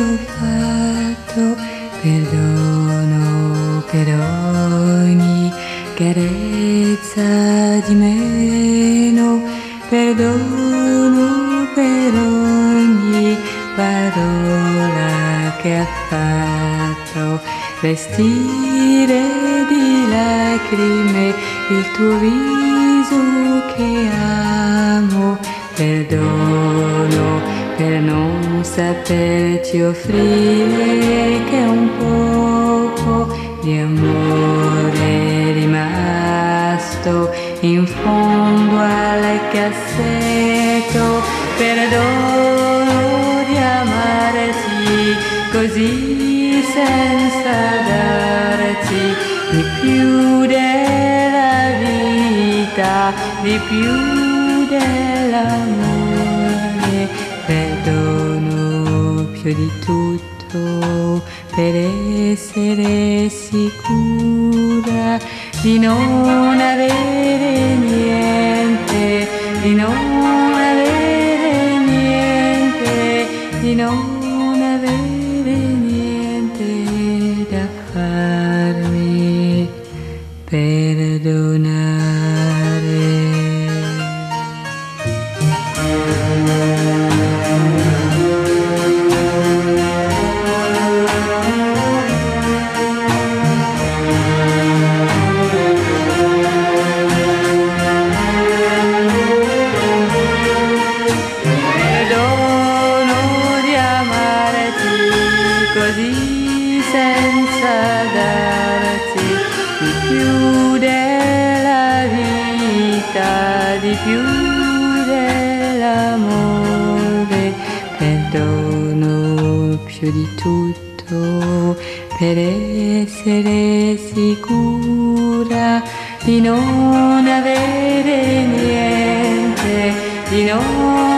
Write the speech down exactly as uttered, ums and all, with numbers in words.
ho fatto, perdono per ogni carezza di meno, perdono per ogni parola che ha fatto vestire di lacrime il tuo viso che amo, perdono per non saperti offrire che un poco di amore rimasto in fondo al cassetto, perdono di amarti così senza darti di più della vita, di più dell'amore, perdono più di tutto per essere sicura di non avere niente, di non avere niente, di non avere niente da farmi perdonare. Così senza darti di più della vita, di più dell'amore, perdono più di tutto per essere sicura di non avere niente, di non